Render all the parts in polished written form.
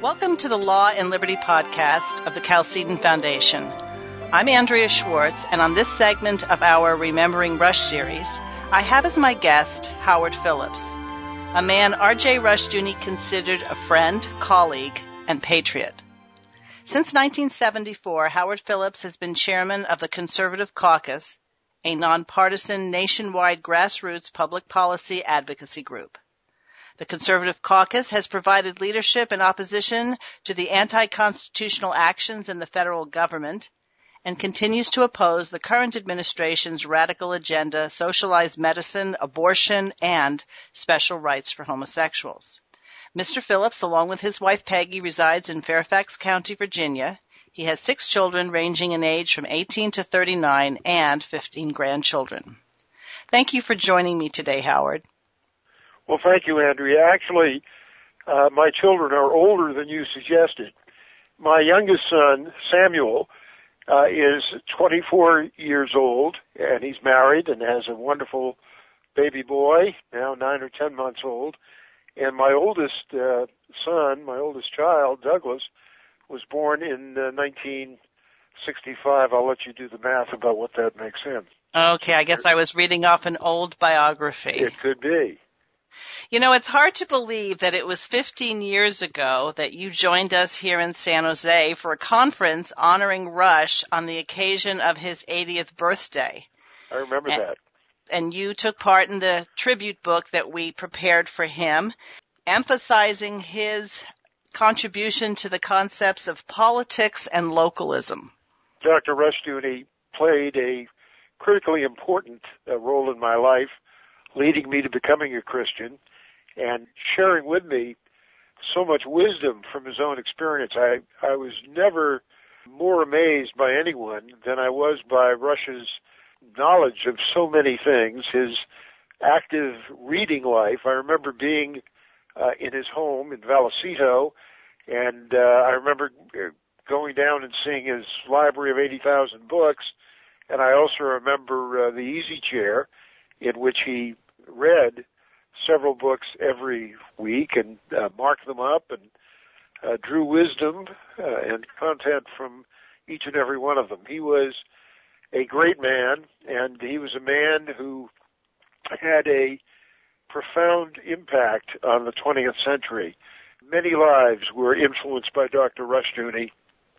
Welcome to the Law and Liberty podcast of the Chalcedon Foundation. I'm Andrea Schwartz, and on this segment of our Remembering Rush series, I have as my guest Howard Phillips, a man R.J. Rushdoony considered a friend, colleague, and patriot. Since 1974, Howard Phillips has been chairman of the Conservative Caucus, a nonpartisan nationwide grassroots public policy advocacy group. The Conservative Caucus has provided leadership in opposition to the anti-constitutional actions in the federal government and continues to oppose the current administration's radical agenda, socialized medicine, abortion, and special rights for homosexuals. Mr. Phillips, along with his wife Peggy, resides in Fairfax County, Virginia. He has 6 children ranging in age from 18 to 39 and 15 grandchildren. Thank you for joining me today, Howard. Well, thank you, Andrea. Actually, my children are older than you suggested. My youngest son, Samuel, is 24 years old, and he's married and has a wonderful baby boy, now 9 or 10 months old. And my oldest son, my oldest child, Douglas, was born in 1965. I'll let you do the math about what that makes him. Okay, I guess I was reading off an old biography. It could be. You know, it's hard to believe that it was 15 years ago that you joined us here in San Jose for a conference honoring Rush on the occasion of his 80th birthday. I remember that. And you took part in the tribute book that we prepared for him, emphasizing his contribution to the concepts of politics and localism. Dr. Rushdoony played a critically important role in my life, leading me to becoming a Christian and sharing with me so much wisdom from his own experience. I was never more amazed by anyone than I was by Rush's knowledge of so many things, his active reading life. I remember being in his home in Vallecito, and I remember going down and seeing his library of 80,000 books, and I also remember the easy chair in which he read several books every week and marked them up and drew wisdom and content from each and every one of them. He was a great man, and he was a man who had a profound impact on the 20th century. Many lives were influenced by Dr. Rushdoony,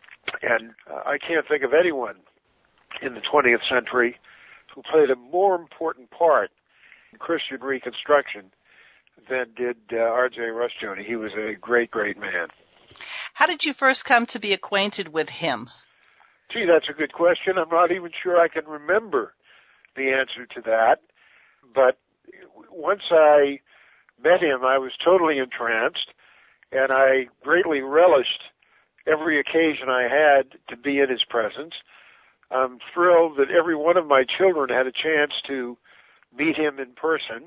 and I can't think of anyone in the 20th century who played a more important part in Christian Reconstruction than did R.J. Rushdoony. He was a great, great man. How did you first come to be acquainted with him? Gee, that's a good question. I'm not even sure I can remember the answer to that. But once I met him, I was totally entranced, and I greatly relished every occasion I had to be in his presence. I'm thrilled that every one of my children had a chance to meet him in person.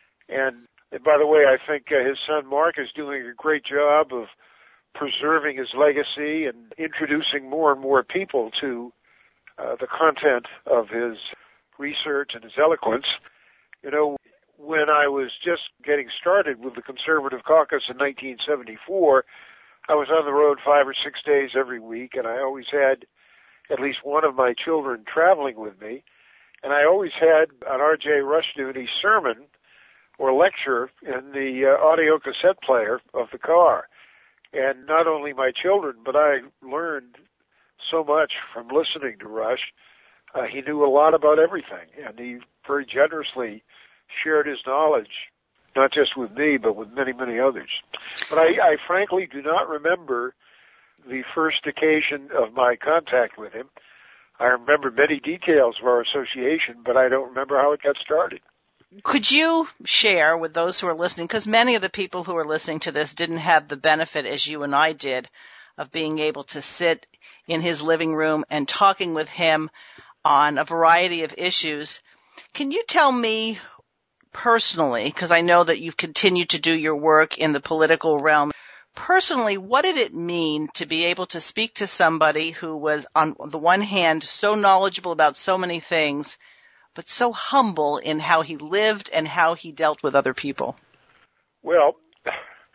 And by the way, I think his son Mark is doing a great job of preserving his legacy and introducing more and more people to the content of his research and his eloquence. You know, when I was just getting started with the Conservative Caucus in 1974, I was on the road 5 or 6 days every week, and I always had at least one of my children traveling with me. And I always had an R.J. Rushdoony sermon or lecture in the audio cassette player of the car. And not only my children, but I learned so much from listening to Rush. He knew a lot about everything, and he very generously shared his knowledge, not just with me, but with many, many others. But I frankly do not remember the first occasion of my contact with him. I remember many details of our association, but I don't remember how it got started. Could you share with those who are listening, because many of the people who are listening to this didn't have the benefit, as you and I did, of being able to sit in his living room and talking with him on a variety of issues. Can you tell me personally, because I know that you've continued to do your work in the political realm, personally, what did it mean to be able to speak to somebody who was, on the one hand, so knowledgeable about so many things, but so humble in how he lived and how he dealt with other people? Well,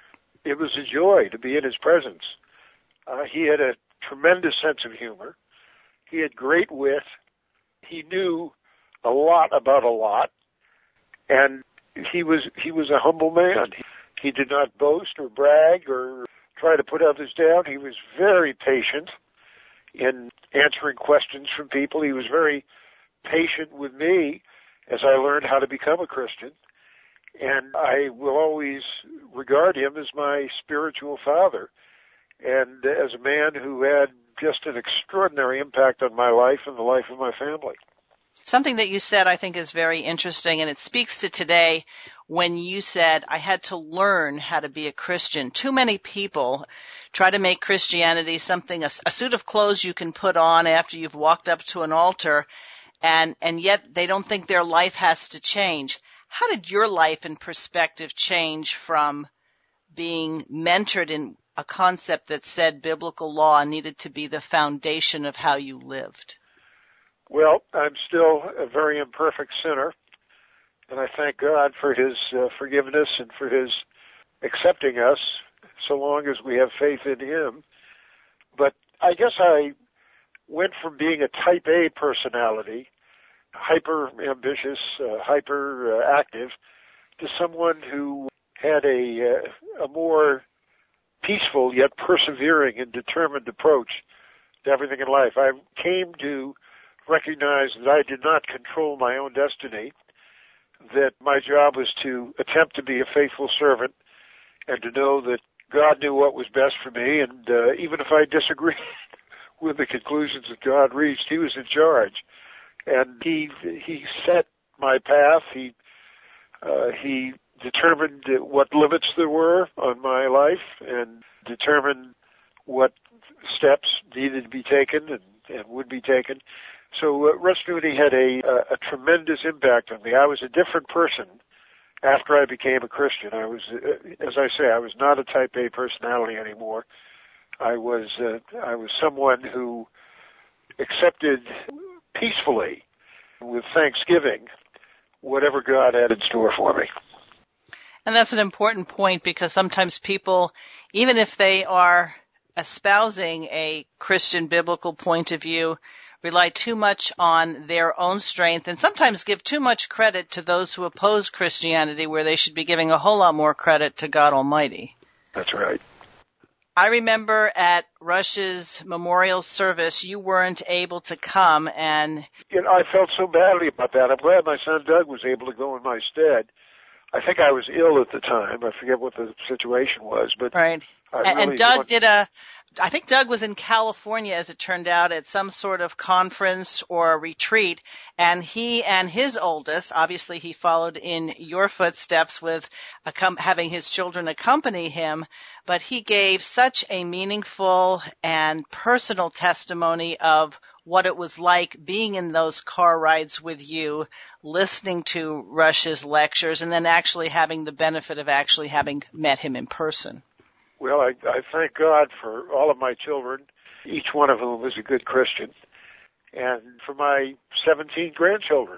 it was a joy to be in his presence. He had a tremendous sense of humor. He had great wit. He knew a lot about a lot, and he was a humble man. He did not boast or brag or try to put others down. He was very patient in answering questions from people. He was very patient with me as I learned how to become a Christian, and I will always regard him as my spiritual father and as a man who had just an extraordinary impact on my life and the life of my family. Something that you said I think is very interesting, and it speaks to today when you said, I had to learn how to be a Christian. Too many people try to make Christianity something, a suit of clothes you can put on after you've walked up to an altar, and yet they don't think their life has to change. How did your life and perspective change from being mentored in a concept that said biblical law needed to be the foundation of how you lived? Well, I'm still a very imperfect sinner, and I thank God for his forgiveness and for his accepting us so long as we have faith in him. But I guess I went from being a type A personality, hyper ambitious, hyper active, to someone who had a more peaceful yet persevering and determined approach to everything in life. I came to recognize that I did not control my own destiny, that my job was to attempt to be a faithful servant and to know that God knew what was best for me, and even if I disagreed with the conclusions that God reached, he was in charge. And he set my path. He determined what limits there were on my life and determined what steps needed to be taken and would be taken. So Russ Mooney had a tremendous impact on me. I was a different person after I became a Christian. I was, as I say, I was not a type A personality anymore. I was someone who accepted peacefully, with thanksgiving, whatever God had in store for me. And that's an important point, because sometimes people, even if they are espousing a Christian biblical point of view, rely too much on their own strength and sometimes give too much credit to those who oppose Christianity, where they should be giving a whole lot more credit to God Almighty. That's right. I remember at Rush's memorial service, you weren't able to come, and I felt so badly about that. I'm glad my son Doug was able to go in my stead. I think I was ill at the time. I forget what the situation was, but right. And Doug I think Doug was in California, as it turned out, at some sort of conference or a retreat, and he and his oldest, obviously he followed in your footsteps with having his children accompany him, but he gave such a meaningful and personal testimony of what it was like being in those car rides with you, listening to Rush's lectures, and then actually having the benefit of actually having met him in person. Well, I thank God for all of my children, each one of whom is a good Christian, and for my 17 grandchildren,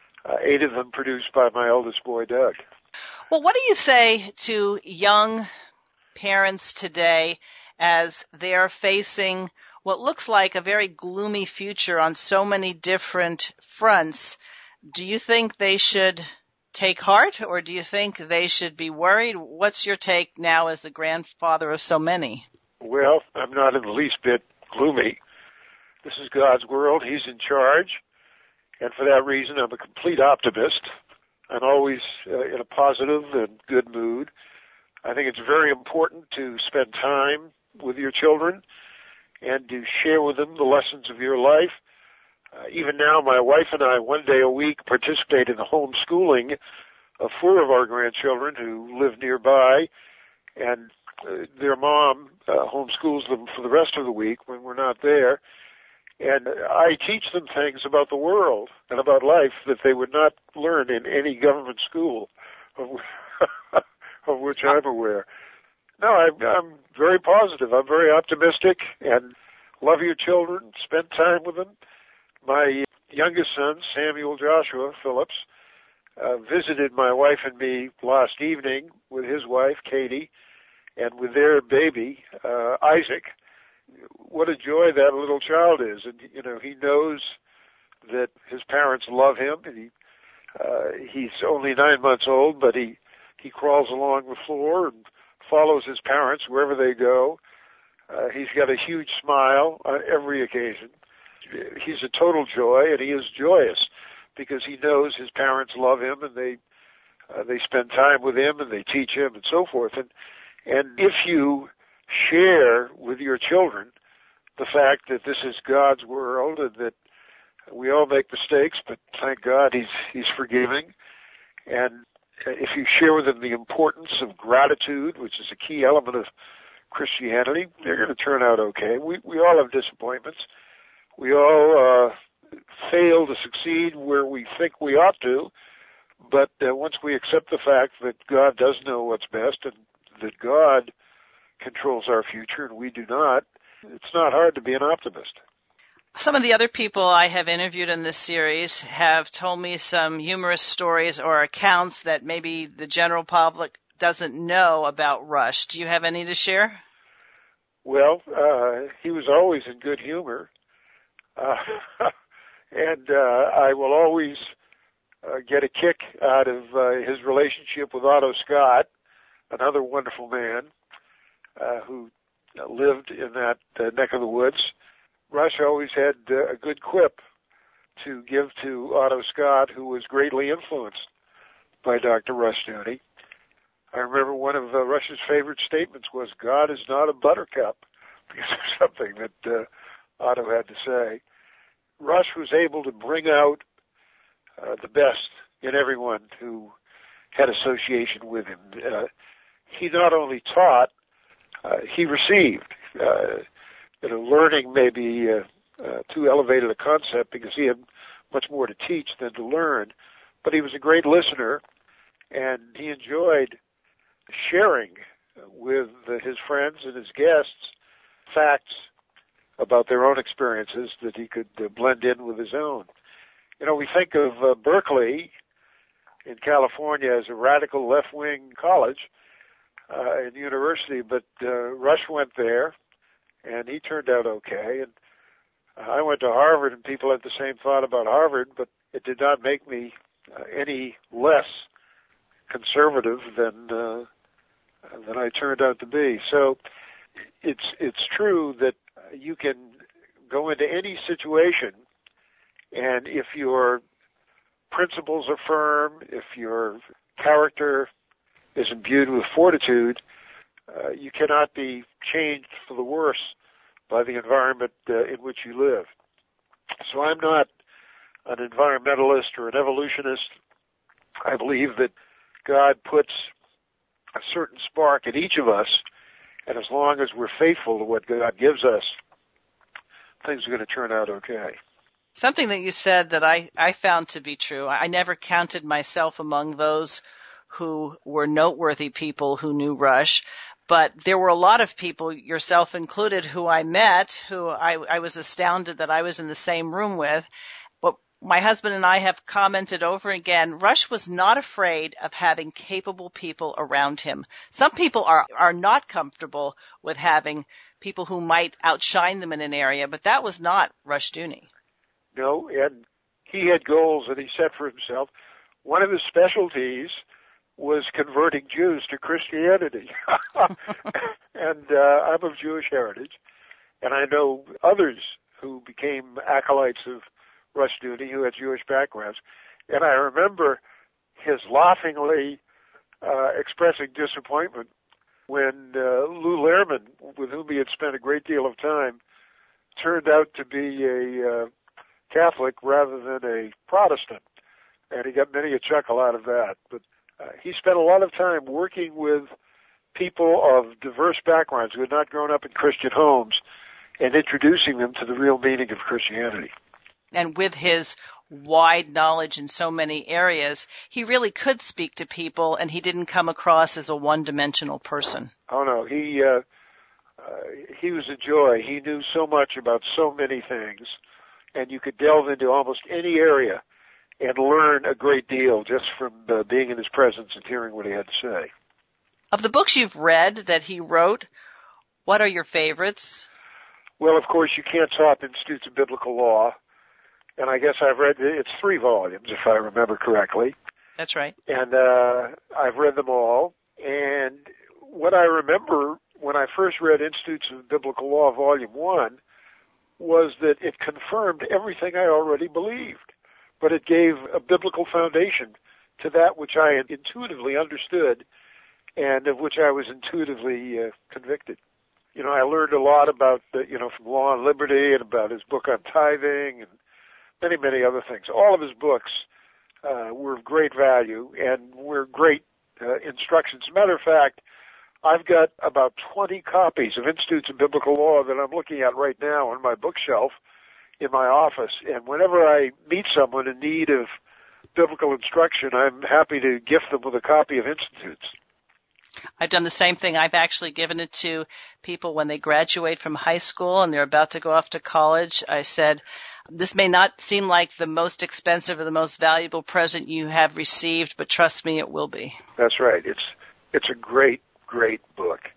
8 of them produced by my oldest boy, Doug. Well, what do you say to young parents today as they're facing what looks like a very gloomy future on so many different fronts? Do you think they should take heart, or do you think they should be worried? What's your take now as the grandfather of so many? Well, I'm not in the least bit gloomy. This is God's world. He's in charge. And for that reason, I'm a complete optimist. I'm always in a positive and good mood. I think it's very important to spend time with your children and to share with them the lessons of your life. Even now, my wife and I, one day a week, participate in the homeschooling of 4 of our grandchildren who live nearby, and their mom homeschools them for the rest of the week when we're not there. And I teach them things about the world and about life that they would not learn in any government school, of which I'm aware. No, I'm very positive. I'm very optimistic, and love your children. Spend time with them. My youngest son, Samuel Joshua Phillips, visited my wife and me last evening with his wife, Katie, and with their baby, Isaac, what a joy that little child is. And, he knows that his parents love him, and he's only 9 months old, but he crawls along the floor and follows his parents wherever they go. He's got a huge smile on every occasion. He's a total joy, and he is joyous because he knows his parents love him, and they spend time with him, and they teach him, and so forth. And if you share with your children the fact that this is God's world and that we all make mistakes, but thank God He's forgiving, and if you share with them the importance of gratitude, which is a key element of Christianity, they're going to turn out okay. We all have disappointments. We all fail to succeed where we think we ought to, but once we accept the fact that God does know what's best and that God controls our future and we do not, it's not hard to be an optimist. Some of the other people I have interviewed in this series have told me some humorous stories or accounts that maybe the general public doesn't know about Rush. Do you have any to share? Well, he was always in good humor. And I will always get a kick out of his relationship with Otto Scott, another wonderful man who lived in that neck of the woods. Rush always had a good quip to give to Otto Scott, who was greatly influenced by Dr. Rushdoony. I remember one of Rush's favorite statements was, "God is not a buttercup," because of something that Otto had to say. Rush was able to bring out the best in everyone who had association with him. He not only taught, he received. Learning may be too elevated a concept because he had much more to teach than to learn, but he was a great listener, and he enjoyed sharing with his friends and his guests facts about their own experiences that he could blend in with his own. We think of Berkeley in California as a radical left-wing college and university, but Rush went there, and he turned out okay. And I went to Harvard, and people had the same thought about Harvard, but it did not make me any less conservative than I turned out to be. So it's true that you can go into any situation, and if your principles are firm, if your character is imbued with fortitude, you cannot be changed for the worse by the environment in which you live. So I'm not an environmentalist or an evolutionist. I believe that God puts a certain spark in each of us, and as long as we're faithful to what God gives us, things are going to turn out okay. Something that you said that I found to be true. I never counted myself among those who were noteworthy people who knew Rush, but there were a lot of people, yourself included, who I met, who I was astounded that I was in the same room with. But my husband and I have commented over again, Rush was not afraid of having capable people around him. Some people are not comfortable with having people who might outshine them in an area, but that was not Rushdoony. No, and he had goals that he set for himself. One of his specialties was converting Jews to Christianity. And I'm of Jewish heritage, and I know others who became acolytes of Rushdoony who had Jewish backgrounds. And I remember his laughingly expressing disappointment when Lou Lehrman, with whom he had spent a great deal of time, turned out to be a Catholic rather than a Protestant. And he got many a chuckle out of that. But he spent a lot of time working with people of diverse backgrounds who had not grown up in Christian homes and introducing them to the real meaning of Christianity. And with his wide knowledge in so many areas, he really could speak to people, and he didn't come across as a one-dimensional person. Oh, no. He was a joy. He knew so much about so many things, and you could delve into almost any area and learn a great deal just from being in his presence and hearing what he had to say. Of the books you've read that he wrote, what are your favorites? Well, of course, you can't top Institutes of Biblical Law. And I guess I've read, it's 3 volumes, if I remember correctly. That's right. And I've read them all. And what I remember when I first read Institutes of Biblical Law, Volume 1, was that it confirmed everything I already believed. But it gave a biblical foundation to that which I intuitively understood and of which I was intuitively convicted. You know, I learned a lot about, from Law and Liberty and about his book on tithing and many, many other things. All of his books were of great value and were great instructions. As a matter of fact, I've got about 20 copies of Institutes of Biblical Law that I'm looking at right now on my bookshelf in my office. And whenever I meet someone in need of biblical instruction, I'm happy to gift them with a copy of Institutes. I've done the same thing. I've actually given it to people when they graduate from high school and they're about to go off to college. I said, this may not seem like the most expensive or the most valuable present you have received, but trust me, it will be. That's right. It's a great, great book.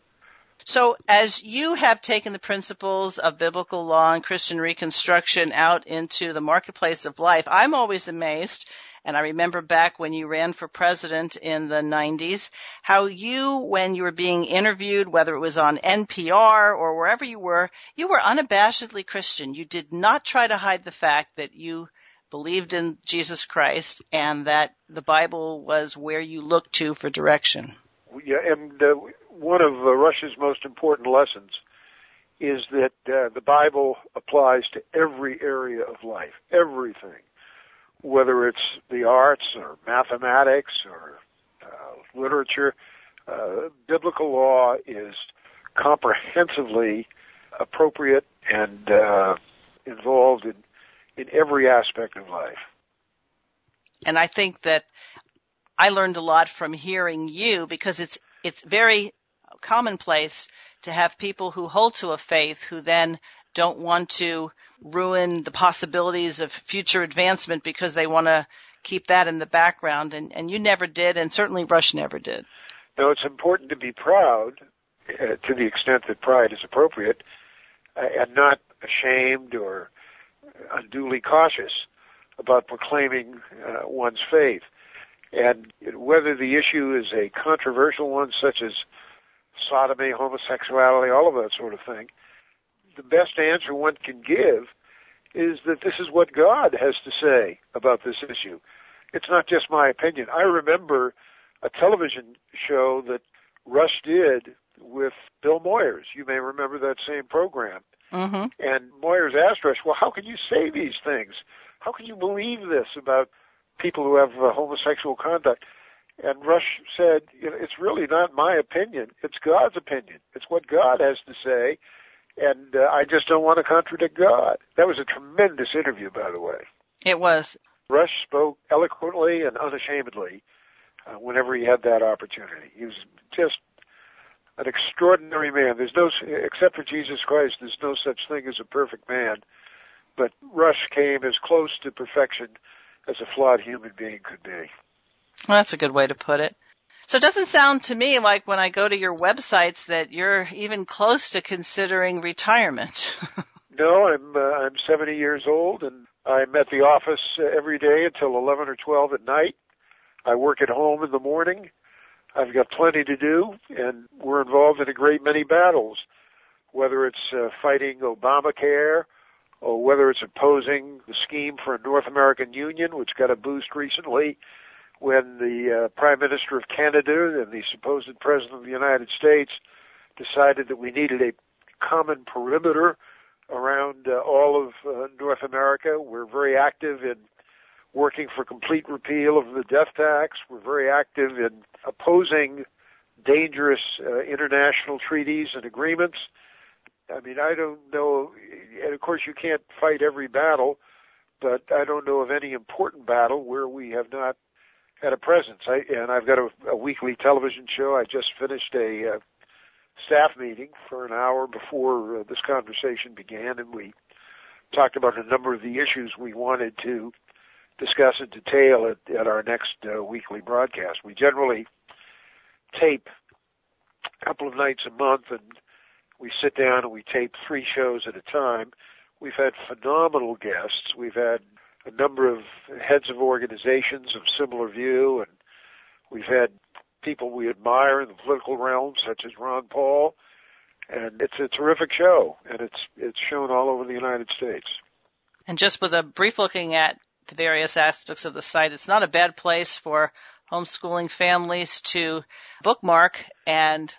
So as you have taken the principles of biblical law and Christian reconstruction out into the marketplace of life, I'm always amazed, and I remember back when you ran for president in the 90s, how you, when you were being interviewed, whether it was on NPR or wherever you were unabashedly Christian. You did not try to hide the fact that you believed in Jesus Christ and that the Bible was where you looked to for direction. Yeah, and one of Rush's most important lessons is that the Bible applies to every area of life, everything, whether it's the arts or mathematics or literature. Biblical law is comprehensively appropriate and involved in every aspect of life. And I think that I learned a lot from hearing you because it's very commonplace to have people who hold to a faith who then don't want to ruin the possibilities of future advancement because they want to keep that in the background. And you never did, and certainly Rush never did. No, it's important to be proud to the extent that pride is appropriate and not ashamed or unduly cautious about proclaiming one's faith. And whether the issue is a controversial one such as sodomy, homosexuality, all of that sort of thing, the best answer one can give is that this is what God has to say about this issue. It's not just my opinion. I remember a television show that Rush did with Bill Moyers. You may remember that same program. Mm-hmm. And Moyers asked Rush, well, how can you say these things? How can you believe this about people who have homosexual conduct? And Rush said, it's really not my opinion. It's God's opinion. It's what God has to say, and I just don't want to contradict God. That was a tremendous interview, by the way. It was. Rush spoke eloquently and unashamedly whenever he had that opportunity. He was just an extraordinary man. Except for Jesus Christ, there's no such thing as a perfect man. But Rush came as close to perfection as a flawed human being could be. Well, that's a good way to put it. So it doesn't sound to me like when I go to your websites that you're even close to considering retirement. No, I'm 70 years old, and I'm at the office every day until 11 or 12 at night. I work at home in the morning. I've got plenty to do, and we're involved in a great many battles, whether it's fighting Obamacare or whether it's opposing the scheme for a North American Union, which got a boost recently when the Prime Minister of Canada and the supposed President of the United States decided that we needed a common perimeter around all of North America. We're very active in working for complete repeal of the death tax. We're very active in opposing dangerous international treaties and agreements. I mean, I don't know, and of course you can't fight every battle, but I don't know of any important battle where we have not had a presence. I've got a weekly television show. I just finished a staff meeting for an hour before this conversation began, and we talked about a number of the issues we wanted to discuss in detail at our next weekly broadcast. We generally tape couple of nights a month, and we sit down and we tape 3 shows at a time. We've had phenomenal guests. We've had a number of heads of organizations of similar view, and we've had people we admire in the political realm, such as Ron Paul, and it's a terrific show, and it's shown all over the United States. And just with a brief looking at the various aspects of the site, it's not a bad place for homeschooling families to bookmark and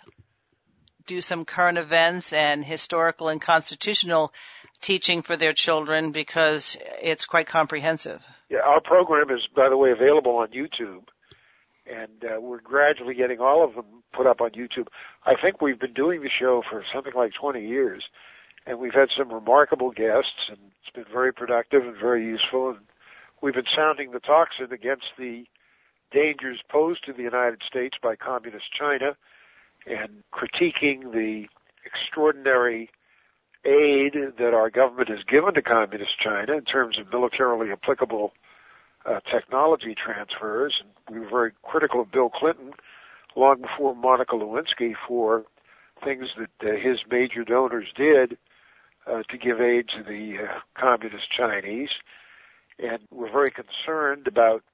do some current events and historical and constitutional teaching for their children, because it's quite comprehensive. Yeah, our program is, by the way, available on YouTube, and we're gradually getting all of them put up on YouTube. I think we've been doing the show for something like 20 years, and we've had some remarkable guests, and it's been very productive and very useful, and we've been sounding the tocsin against the dangers posed to the United States by Communist China and critiquing the extraordinary aid that our government has given to Communist China in terms of militarily applicable technology transfers. And we were very critical of Bill Clinton long before Monica Lewinsky for things that his major donors did to give aid to the Communist Chinese. And we're very concerned about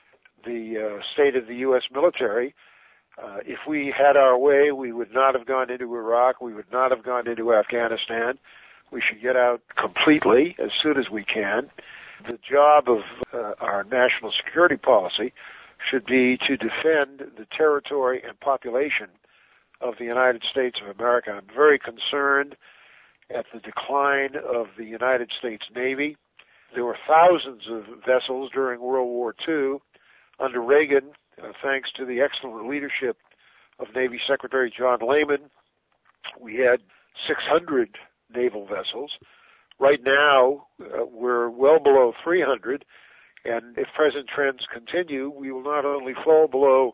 the state of the U.S. military. If we had our way, we would not have gone into Iraq. We would not have gone into Afghanistan. We should get out completely as soon as we can. The job of our national security policy should be to defend the territory and population of the United States of America. I'm very concerned at the decline of the United States Navy. There were thousands of vessels during World War II. Under Reagan, thanks to the excellent leadership of Navy Secretary John Lehman, we had 600 naval vessels. Right now, we're well below 300, and if present trends continue, we will not only fall below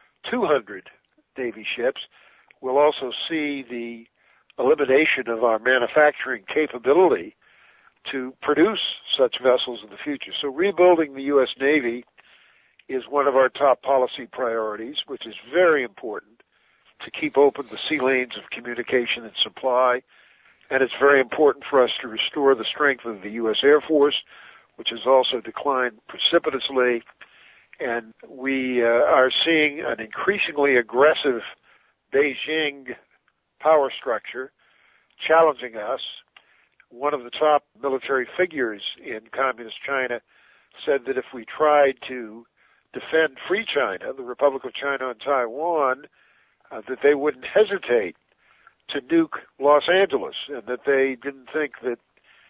200 Navy ships, we'll also see the elimination of our manufacturing capability to produce such vessels in the future. So rebuilding the U.S. Navy is one of our top policy priorities, which is very important to keep open the sea lanes of communication and supply. And it's very important for us to restore the strength of the U.S. Air Force, which has also declined precipitously. And we are seeing an increasingly aggressive Beijing power structure challenging us. One of the top military figures in Communist China said that if we tried to defend Free China, the Republic of China and Taiwan, that they wouldn't hesitate to nuke Los Angeles, and that they didn't think that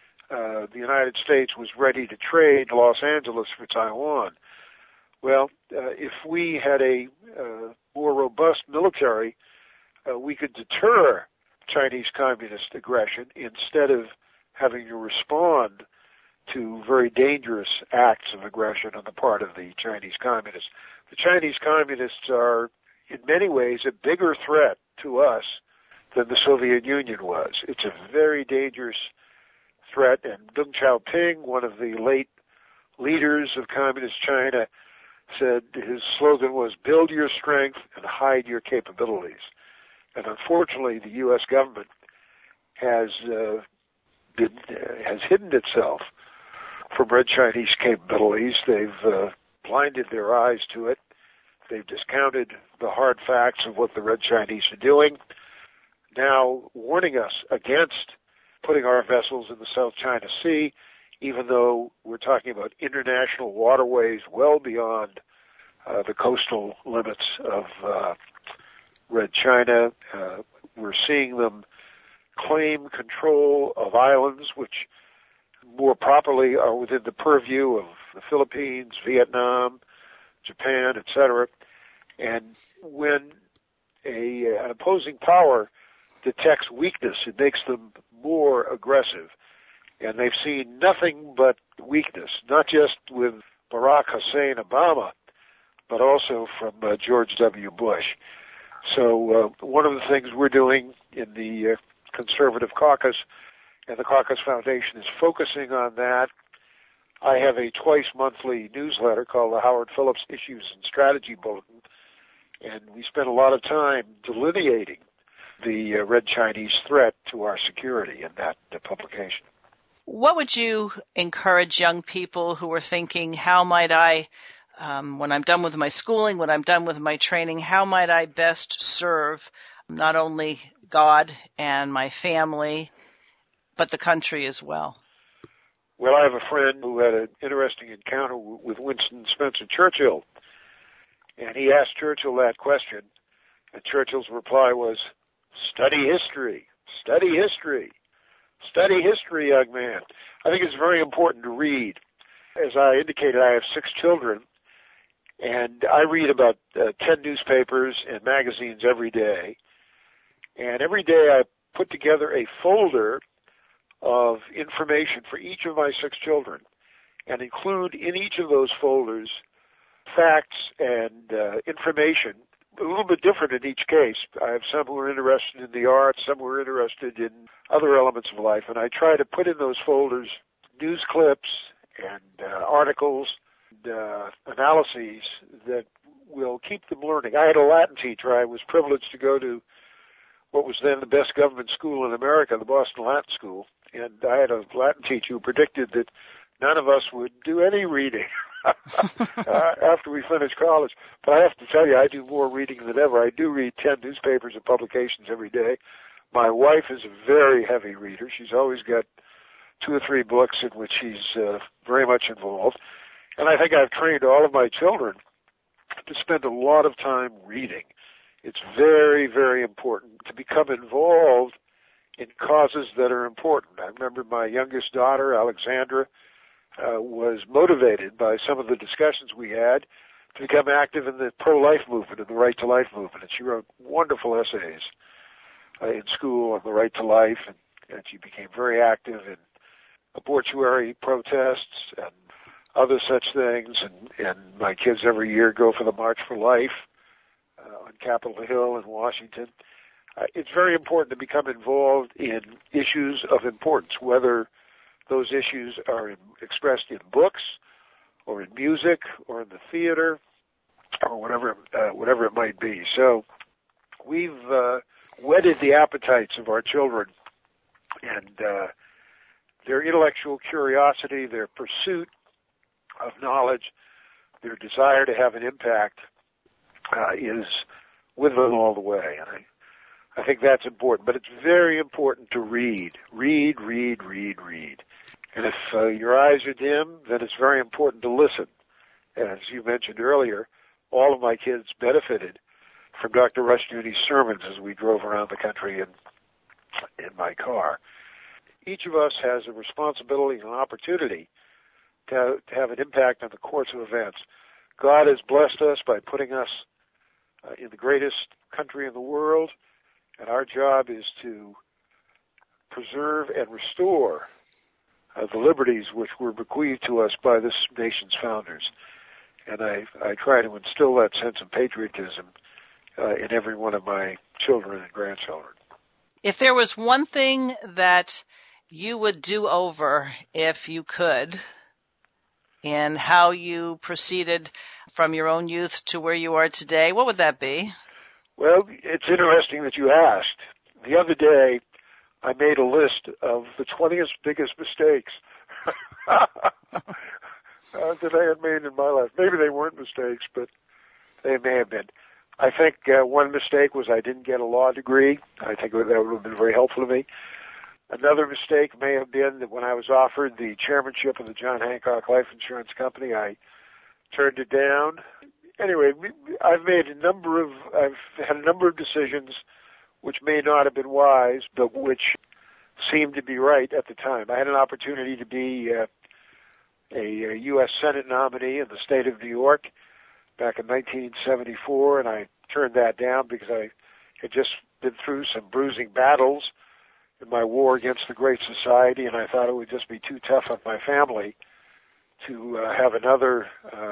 the United States was ready to trade Los Angeles for Taiwan. Well, if we had a more robust military, we could deter Chinese communist aggression instead of having to respond to very dangerous acts of aggression on the part of the Chinese communists. The Chinese communists are, in many ways, a bigger threat to us than the Soviet Union was. It's a very dangerous threat, and Deng Xiaoping, one of the late leaders of Communist China, said his slogan was, "Build your strength and hide your capabilities." And unfortunately, the U.S. government has hidden itself from Red Chinese capabilities. They've blinded their eyes to it. They've discounted the hard facts of what the Red Chinese are doing, now warning us against putting our vessels in the South China Sea, even though we're talking about international waterways well beyond the coastal limits of Red China. We're seeing them claim control of islands which more properly are within the purview of the Philippines, Vietnam, Japan, etc. And when an opposing power detects weakness, it makes them more aggressive. And they've seen nothing but weakness, not just with Barack Hussein Obama, but also from George W. Bush. So one of the things we're doing in the Conservative Caucus and the Caucus Foundation is focusing on that. I have a twice-monthly newsletter called the Howard Phillips Issues and Strategy Bulletin, and we spend a lot of time delineating the Red Chinese threat to our security in that publication. What would you encourage young people who are thinking, how might I, when I'm done with my schooling, when I'm done with my training, how might I best serve not only God and my family, but the country as well? Well, I have a friend who had an interesting encounter with Winston Spencer Churchill, and he asked Churchill that question, and Churchill's reply was, "Study history, study history, study history, young man." I think it's very important to read. As I indicated, I have 6 children, and I read about 10 newspapers and magazines every day, and every day I put together a folder of information for each of my 6 children and include in each of those folders facts and information, a little bit different in each case. I have some who are interested in the arts, some who are interested in other elements of life, and I try to put in those folders news clips and articles and analyses that will keep them learning. I had a Latin teacher. I was privileged to go to what was then the best government school in America, the Boston Latin School, and I had a Latin teacher who predicted that none of us would do any reading after we finished college. But I have to tell you, I do more reading than ever. I do read 10 newspapers and publications every day. My wife is a very heavy reader. She's always got 2 or 3 books in which she's very much involved. And I think I've trained all of my children to spend a lot of time reading. It's very, very important to become involved in causes that are important. I remember my youngest daughter, Alexandra, was motivated by some of the discussions we had to become active in the pro-life movement and the right to life movement. And she wrote wonderful essays in school on the right to life, and she became very active in abortuary protests and other such things. And my kids every year go for the March for Life on Capitol Hill in Washington. It's very important to become involved in issues of importance, whether those issues are expressed in books or in music or in the theater or whatever it might be. So we've whetted the appetites of our children, and their intellectual curiosity, their pursuit of knowledge, their desire to have an impact is with them all the way. And I think that's important. But it's very important to read. Read, read, read, read. And if your eyes are dim, then it's very important to listen. As you mentioned earlier, all of my kids benefited from Dr. Rushdoony's sermons as we drove around the country in my car. Each of us has a responsibility and an opportunity to have an impact on the course of events. God has blessed us by putting us in the greatest country in the world, and our job is to preserve and restore the liberties which were bequeathed to us by this nation's founders. And I try to instill that sense of patriotism in every one of my children and grandchildren. If there was one thing that you would do over if you could, in how you proceeded from your own youth to where you are today, what would that be? Well, it's interesting that you asked. The other day, I made a list of the 20th biggest mistakes that I had made in my life. Maybe they weren't mistakes, but they may have been. I think one mistake was I didn't get a law degree. I think that would have been very helpful to me. Another mistake may have been that when I was offered the chairmanship of the John Hancock Life Insurance Company, I turned it down. Anyway, I've had a number of decisions which may not have been wise, but which seemed to be right at the time. I had an opportunity to be a U.S. Senate nominee in the state of New York back in 1974, and I turned that down because I had just been through some bruising battles in my war against the Great Society, and I thought it would just be too tough on my family to have another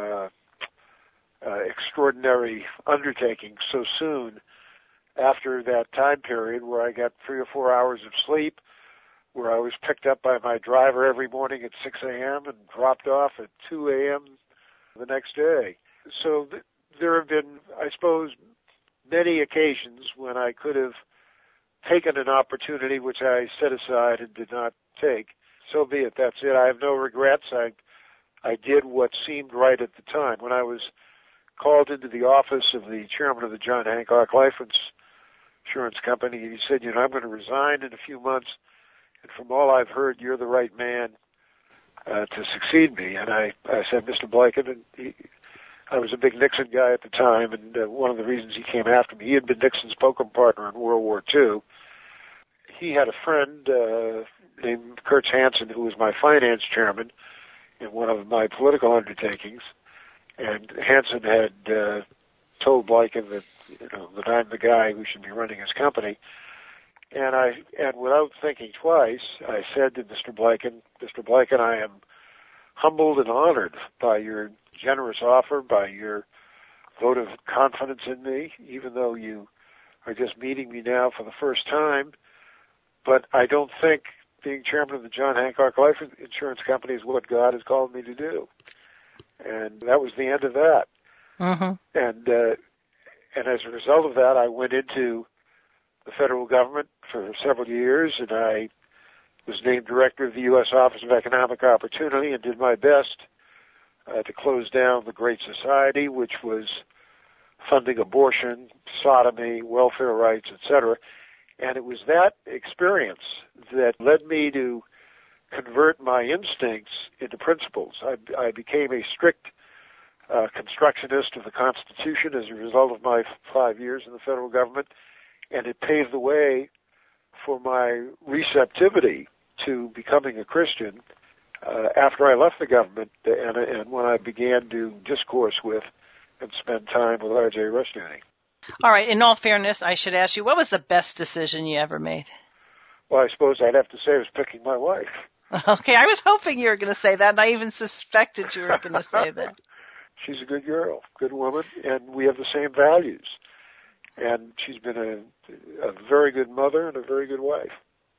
extraordinary undertaking so soon after that time period where I got 3 or 4 hours of sleep, where I was picked up by my driver every morning at 6 a.m. and dropped off at 2 a.m. the next day. So there have been, I suppose, many occasions when I could have taken an opportunity which I set aside and did not take. So be it. That's it. I have no regrets. I did what seemed right at the time. When I was called into the office of the chairman of the John Hancock Life Insurance Company, he said, I'm going to resign in a few months, and from all I've heard, you're the right man to succeed me. And I said, Mr. Blanken, and I was a big Nixon guy at the time, and one of the reasons he came after me, he had been Nixon's poker partner in World War II. He had a friend named Kurtz Hansen, who was my finance chairman in one of my political undertakings, and Hansen had told Blanken that that I'm the guy who should be running his company. And without thinking twice, I said to Mr. Blanken, I am humbled and honored by your generous offer, by your vote of confidence in me, even though you are just meeting me now for the first time. But I don't think being chairman of the John Hancock Life Insurance Company is what God has called me to do. And that was the end of that. Mm-hmm. And as a result of that, I went into the federal government for several years, and I was named director of the U.S. Office of Economic Opportunity and did my best to close down the Great Society, which was funding abortion, sodomy, welfare rights, etc. And it was that experience that led me to convert my instincts into principles. I became a strict constructionist of the Constitution as a result of my 5 years in the federal government, and it paved the way for my receptivity to becoming a Christian after I left the government and when I began to discourse with and spend time with R.J. Rushdoony. All right. In all fairness, I should ask you, what was the best decision you ever made? Well, I suppose I'd have to say it was picking my wife. Okay. I was hoping you were going to say that, and I even suspected you were going to say that. She's a good girl, good woman, and we have the same values. And she's been a very good mother and a very good wife.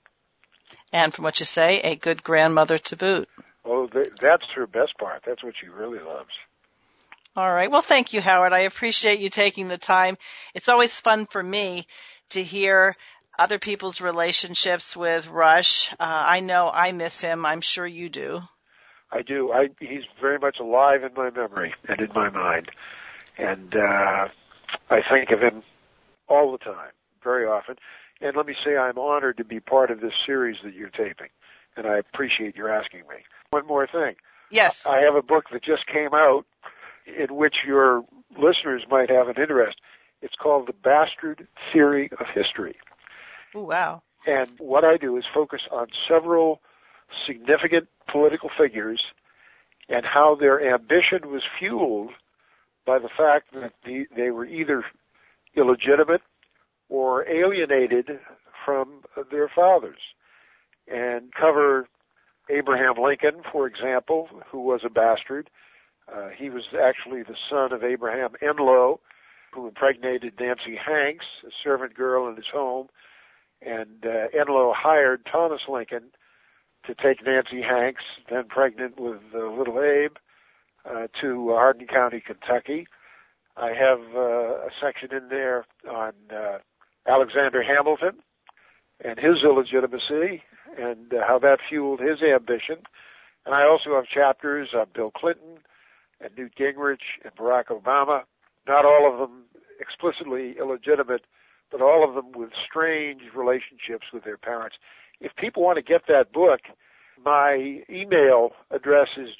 And from what you say, a good grandmother to boot. Oh, that's her best part. That's what she really loves. All right. Well, thank you, Howard. I appreciate you taking the time. It's always fun for me to hear other people's relationships with Rush. I know I miss him. I'm sure you do. I do. He's very much alive in my memory and in my mind. And I think of him all the time, very often. And let me say I'm honored to be part of this series that you're taping, and I appreciate your asking me. One more thing. Yes. I have a book that just came out in which your listeners might have an interest. It's called The Bastard Theory of History. Oh, wow. And what I do is focus on several significant political figures and how their ambition was fueled by the fact that they were either illegitimate or alienated from their fathers, and cover Abraham Lincoln, for example, who was a bastard. He was actually the son of Abraham Enlow, who impregnated Nancy Hanks, a servant girl in his home, and Enlow hired Thomas Lincoln to take Nancy Hanks, then pregnant with little Abe, to Hardin County, Kentucky. I have a section in there on Alexander Hamilton and his illegitimacy and how that fueled his ambition. And I also have chapters on Bill Clinton and Newt Gingrich and Barack Obama, not all of them explicitly illegitimate, but all of them with strange relationships with their parents. If people want to get that book, my email address is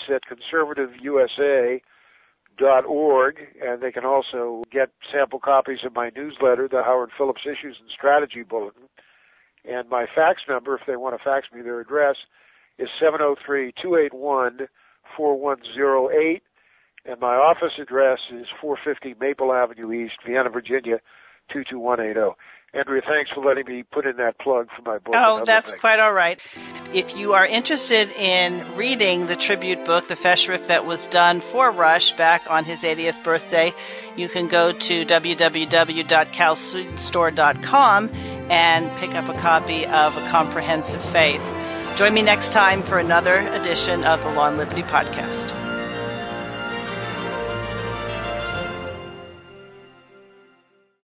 joyce@conservativeusa.org, and they can also get sample copies of my newsletter, the Howard Phillips Issues and Strategy Bulletin. And my fax number, if they want to fax me their address, is 703-281-4108. And my office address is 450 Maple Avenue East, Vienna, Virginia, 22180. Andrea, thanks for letting me put in that plug for my book. Oh, that's quite all right. If you are interested in reading the tribute book, The Feshrick that was done for Rush back on his 80th birthday, you can go to www.calseedstore.com and pick up a copy of A Comprehensive Faith. Join me next time for another edition of the Law and Liberty Podcast.